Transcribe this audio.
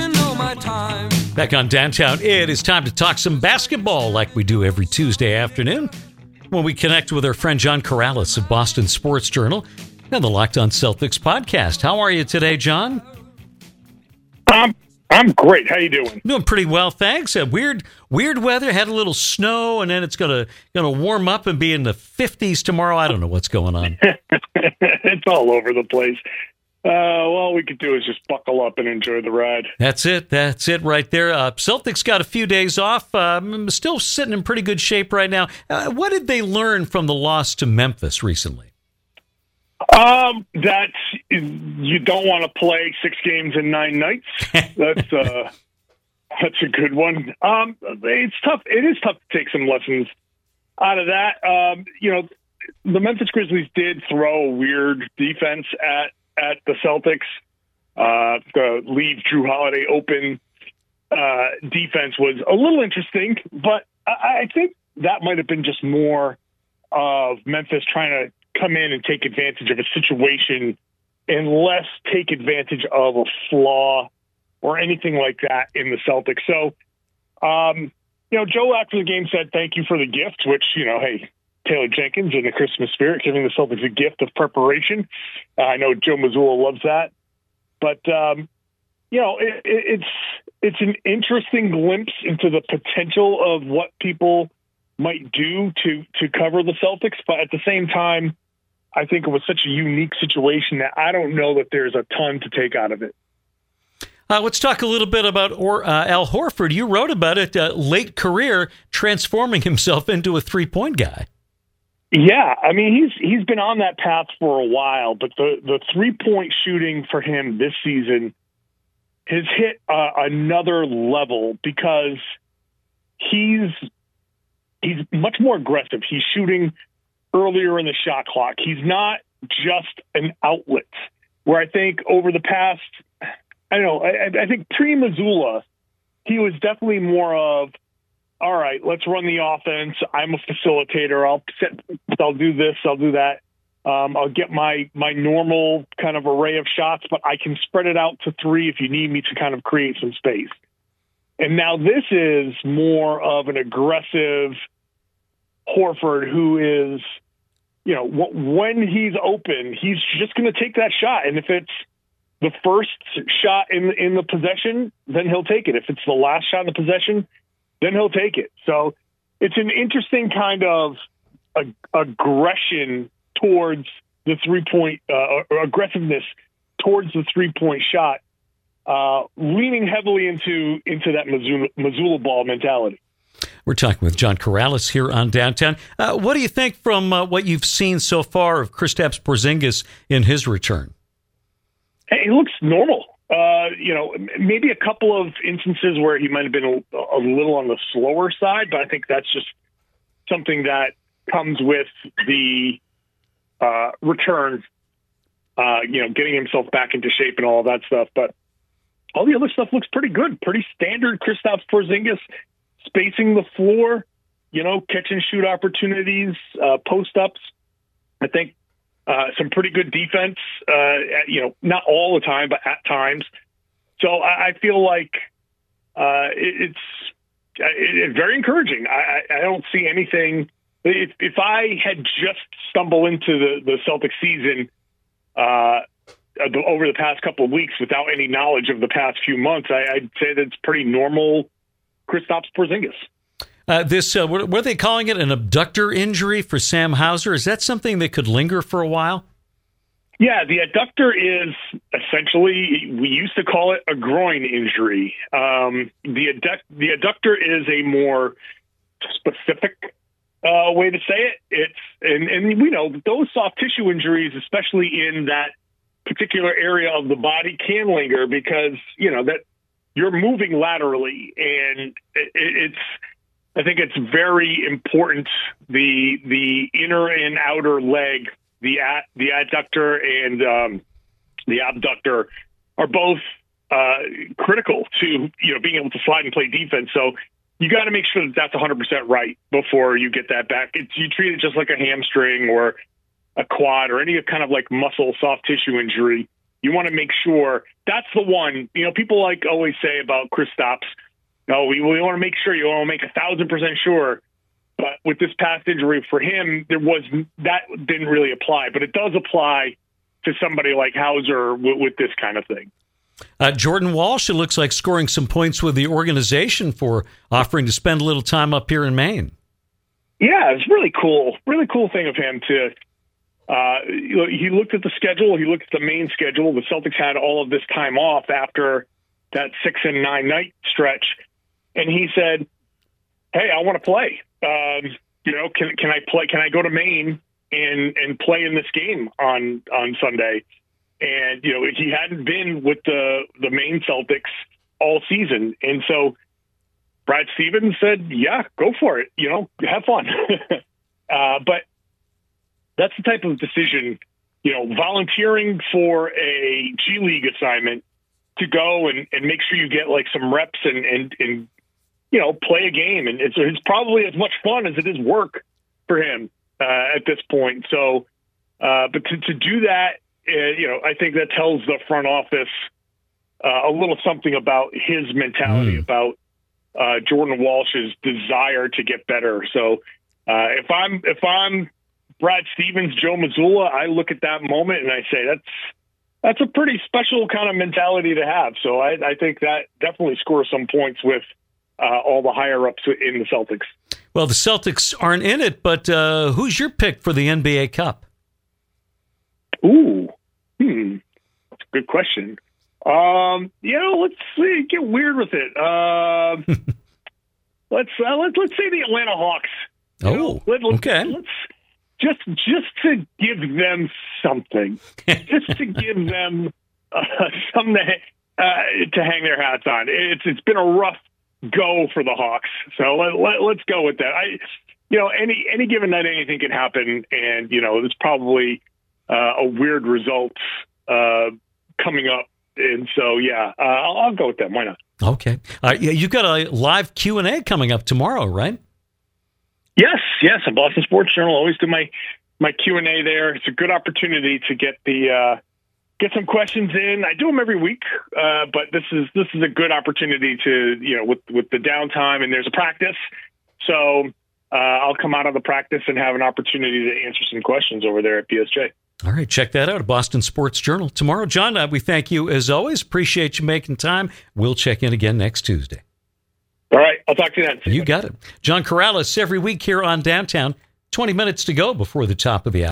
know my time. Back on Downtown, it is time to talk some basketball like we do every Tuesday afternoon when we connect with our friend John Corrales of Boston Sports Journal and the Locked On Celtics podcast. How are you today, John? I'm great. How you doing? Doing pretty well, thanks. Weird weather. Had a little snow, and then it's gonna warm up and be in the 50s tomorrow. I don't know what's going on. It's all over the place. All we could do is just buckle up and enjoy the ride. That's it right there. Celtics got a few days off. Still sitting in pretty good shape right now. What did they learn from the loss to Memphis recently? That you don't want to play 6 games in 9 nights. That's a good one. It's tough. It is tough to take some lessons out of that. The Memphis Grizzlies did throw a weird defense at the Celtics. The leave Drew Holiday open defense was a little interesting, but I think that might have been just more of Memphis trying to come in and take advantage of a situation and less take advantage of a flaw or anything like that in the Celtics. So, Joe after the game said, thank you for the gift, which, hey, Taylor Jenkins in the Christmas spirit, giving the Celtics a gift of preparation. I know Joe Mazzulla loves that. But, it's an interesting glimpse into the potential of what people might do to cover the Celtics. But at the same time, I think it was such a unique situation that I don't know that there's a ton to take out of it. Let's talk a little bit about Al Horford. You wrote about it, late career, transforming himself into a three-point guy. Yeah, I mean, he's been on that path for a while, but the three-point shooting for him this season has hit another level because he's much more aggressive. He's shooting earlier in the shot clock. He's not just an outlet, where I think over the past, I think pre-Mazzulla, he was definitely more of, all right, let's run the offense. I'm a facilitator. I'll do this. I'll do that. I'll get my normal kind of array of shots, but I can spread it out to 3 if you need me to kind of create some space. And now this is more of an aggressive Horford who is, when he's open, he's just going to take that shot. And if it's the first shot in the possession, then he'll take it. If it's the last shot in the possession, then he'll take it. So it's an interesting kind of aggression towards the 3-point aggressiveness towards the 3-point shot, leaning heavily into that Mazzulla ball mentality. We're talking with John Corrales here on Downtown. What do you think from what you've seen so far of Kristaps Porzingis in his return? Hey, he looks normal. Maybe a couple of instances where he might have been a little on the slower side, but I think that's just something that comes with the return, getting himself back into shape and all of that stuff. But all the other stuff looks pretty good, pretty standard Kristaps Porzingis, spacing the floor, catch and shoot opportunities, post-ups. I think some pretty good defense, not all the time, but at times. So I feel like it's very encouraging. I don't see anything. If I had just stumbled into the Celtics season over the past couple of weeks without any knowledge of the past few months, I'd say that it's pretty normal Kristaps Porzingis. Were they calling it an abductor injury for Sam Hauser? Is that something that could linger for a while? Yeah, the adductor is essentially, we used to call it a groin injury. The adductor is a more specific way to say it. And we know those soft tissue injuries, especially in that particular area of the body, can linger because, that you're moving laterally, and I think it's very important. The inner and outer leg, the adductor and the abductor, are both critical to being able to slide and play defense. So you got to make sure that that's 100% right before you get that back. You treat it just like a hamstring or a quad or any kind of like muscle soft tissue injury. You want to make sure that's the one. People always say about Kristaps, no, we want to make sure. You want to make 1,000% sure. But with this past injury for him, that didn't really apply. But it does apply to somebody like Hauser with this kind of thing. Jordan Walsh, it looks like scoring some points with the organization for offering to spend a little time up here in Maine. Yeah, it's really cool. Really cool thing of him to. He looked at the schedule. He looked at the main schedule. The Celtics had all of this time off after that 6 and 9 night stretch, and he said, "Hey, I want to play. Can I play? Can I go to Maine and play in this game on Sunday?" And he hadn't been with the Maine Celtics all season, and so Brad Stevens said, "Yeah, go for it. Have fun." But that's the type of decision, volunteering for a G League assignment to go and make sure you get some reps and play a game. And it's probably as much fun as it is work for him at this point. So, but to do that, I think that tells the front office a little something about his mentality, about Jordan Walsh's desire to get better. So if I'm Brad Stevens, Joe Mazzulla, I look at that moment and I say that's a pretty special kind of mentality to have. So I think that definitely scores some points with all the higher ups in the Celtics. Well, the Celtics aren't in it, but who's your pick for the NBA Cup? Ooh, that's a good question. Let's see, get weird with it. Let's say the Atlanta Hawks. Okay. Let's just to give them something, just to give them something to hang their hats on. It's been a rough go for the Hawks, so let's go with that. Any given night, anything can happen, and there's probably a weird result coming up, and so I'll go with that. Why not? Okay, you've got a live Q&A coming up tomorrow, right? Yes. On Boston Sports Journal, always do my Q&A there. It's a good opportunity to get some questions in. I do them every week, but this is a good opportunity to with the downtime, and there's a practice, so I'll come out of the practice and have an opportunity to answer some questions over there at BSJ. All right, check that out at Boston Sports Journal tomorrow. John, we thank you as always. Appreciate you making time. We'll check in again next Tuesday. All right, I'll talk to you then. You got it. John Corrales every week here on Downtown. 20 minutes to go before the top of the hour.